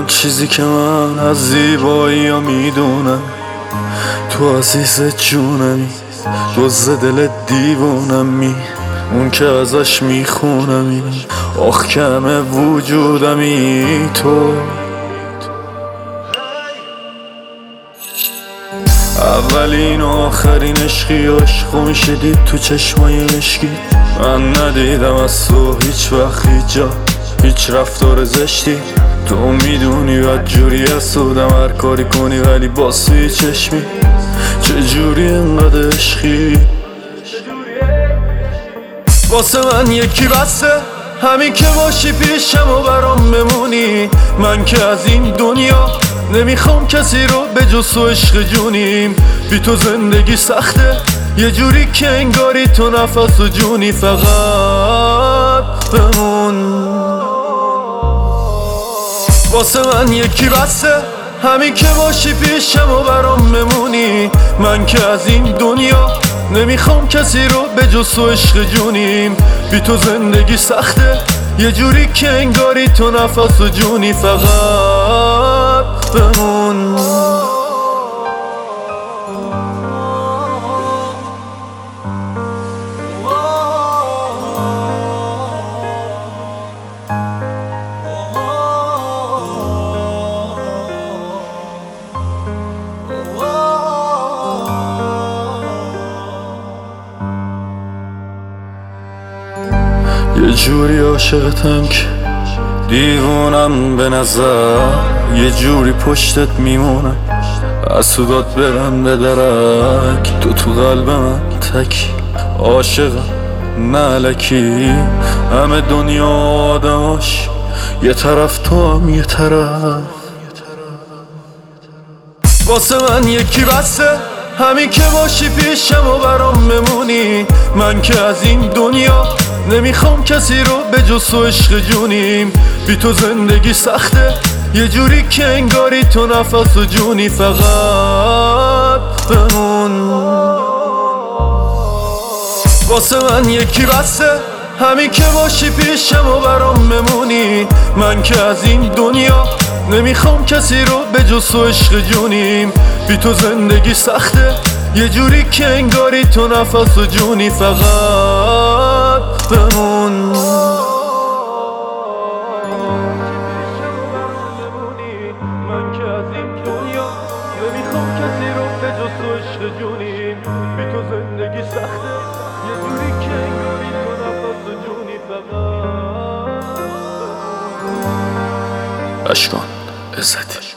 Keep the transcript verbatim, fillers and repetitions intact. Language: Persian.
اون چیزی که من از زیبایی ها میدونم، تو عزیز جونمی، دوز دل دیوونمی، اون که ازش میخونمی، آخ که همه وجودمی تو. اولین و آخرین عشقی عشقو میشه دید تو چشمای مشکی. من ندیدم از تو هیچ وقت هیچ جا هیچ رفتار زشتی. تو میدونی بدجوری حسودم هر کاری کنی ولی باز توی چشمی. چجوری انقدر عشقی؟ واسه من یکی بسه، همین که باشی پیشم و برام بمونی. من که از این دنیا نمیخوام کسی رو به جز تو عشق جونیم. بی تو زندگی سخته، یه جوری که انگاری تو نفس و جونی. فقط بمون واسه من یکی بسه، همین که باشی پیشم و برام بمونی. من که از این دنیا نمیخوام کسی رو به جز تو عشق جونیم. بی تو زندگی سخته، یه جوری که انگاری تو نفس و جونی. فقط بمون. یه جوری عاشقتم که دیوونم به نظر، یه جوری پشتت میمونم از تو داد برم به درک. تو تو قلب من تکی عاشقم نه الکی. همه دنیا آدماش یه طرف، تو هم یه طرف. واسه من یکی بسه، همین که باشی پیشم و برام بمونی. من که از این دنیا نمیخوام کسی رو به جز تو عشق جونیم. بی تو زندگی سخته، یه جوری که انگاری تو نفس و جونی. فقط بمون واسه من یکی بسه، همین که باشی پیشم و برام بمونی. من که از این دنیا نمیخوام کسی رو به جز تو عشق جونیم. بی تو زندگی سخته، یه جوری که انگاری تو نفس و جونی. فقط بمون من که از این دنیا نمیخوام کسی رو به جز تو عشق جونیم. بی تو زندگی سخته، یه جوری که انگاری تو نفس و جونی. فقط اشکان عزتی.